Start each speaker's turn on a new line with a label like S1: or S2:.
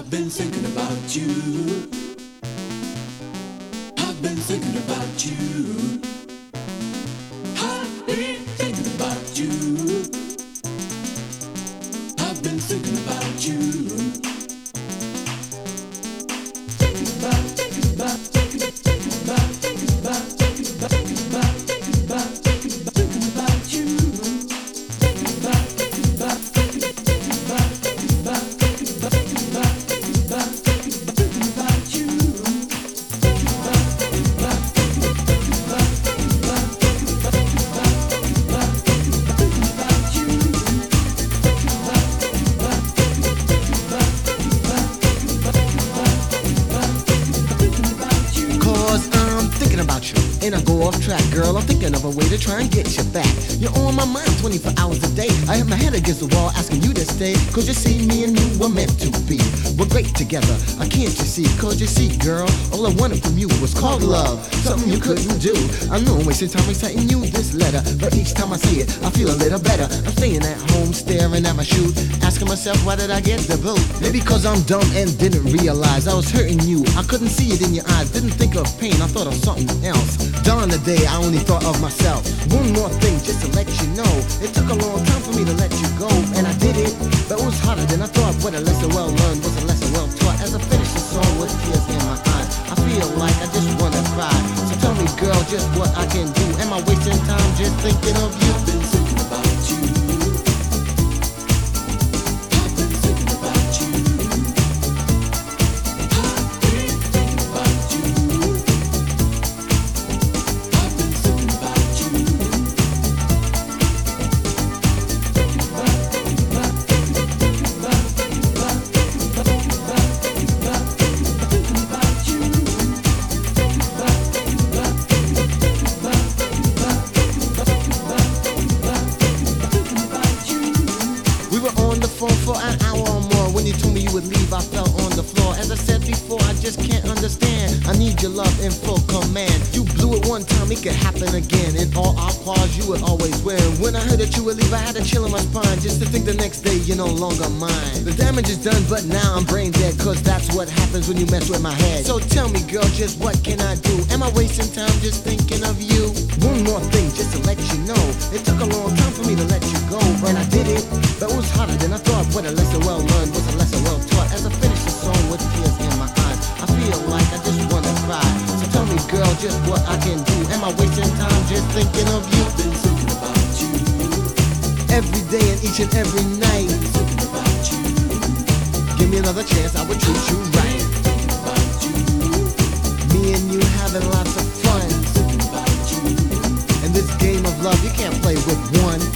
S1: I've been thinking about you. I've been thinking about you. I've been thinking about you. I've been thinking about you. Thinking about, thinking about, thinking about, thinking about, thinking about, thinking about, thinking about, thinking about, thinking about, thinking about you. Thinking about, thinking about, thinking about, thinking about, thinking about, thinking about, thinking about, thinking about, thinking about, thinking about you. Thinking about, thinking about, thinking about, thinking about, thinking about, thinking about, thinking about, thinking about, thinking about, thinking about you. Thinking about, thinking about, thinking about, thinking about, thinking about, thinking about, thinking about, thinking about you.
S2: Cause I'm thinking about you, and I go off track, girl. I'm thinking of a way to try and get you back. You're on my mind 24 hours a day. I hit my head against the wall asking you to stay. Cause you see, me and you were meant to be. We're great together, I can't you see? Cause you see, girl, all I wanted from you was called love. Something you couldn't do. I know I'm wasting time reciting you this letter, but each time I say it, I feel a little better. I'm staying at home, staring at my shoes, asking myself, why did I get the boot? Maybe cause I'm dumb and didn't realize I was hurting you. I couldn't see it in your eyes, didn't think of pain, I thought of something else. Dawn the day, I only thought of myself. One more thing, just to let you know, it took a long time for me to let you go, and I did it, but it was harder than I thought. What a lesson well learned was a lesson well taught. As I finish the song with tears in my eyes, I feel like I just wanna cry. So tell me, girl, just what I can do. Am I wasting time just thinking of you?
S1: I've been thinking about you. I've been thinking about you. I've been thinking about you. I've been thinking about you. Thinking about, thinking about, thinking about, thinking about, thinking about, thinking about, thinking about, thinking about, thinking about you. Thinking about, thinking about, thinking about, thinking about, thinking about, thinking about, thinking about, thinking about you.
S2: We were on the phone for an hour or more. When you told me you would leave, I fell on the floor. As I said before, I just can't understand. I need your love in full command. You blew it one time, it could happen again. In all our quals, you would always win. When I heard that you would leave, I had a chill in my spine, just to think the next day you're no longer mine. The damage is done, but now I'm brain dead, cause that's what happens when you mess with my head. So tell me, girl, just what can I do? Am I wasting time just thinking of you? One more thing, just to let you know, it took a long time for me to let you go, and I did it, but it was harder than I thought. What a lesson well learned was a lesson well taught. As I finish the song with tears in my eyes, I feel like I just wanna cry. So tell me, girl, just what I can do. Am I wasting time just thinking of you?
S1: I've been thinking about you.
S2: Every day and each and every night.
S1: Been thinking about you.
S2: Give me another chance, I would treat you right.
S1: Thinking about you.
S2: Me and you having lots of fun.
S1: Thinking about you.
S2: In this game of love, you can't play with one.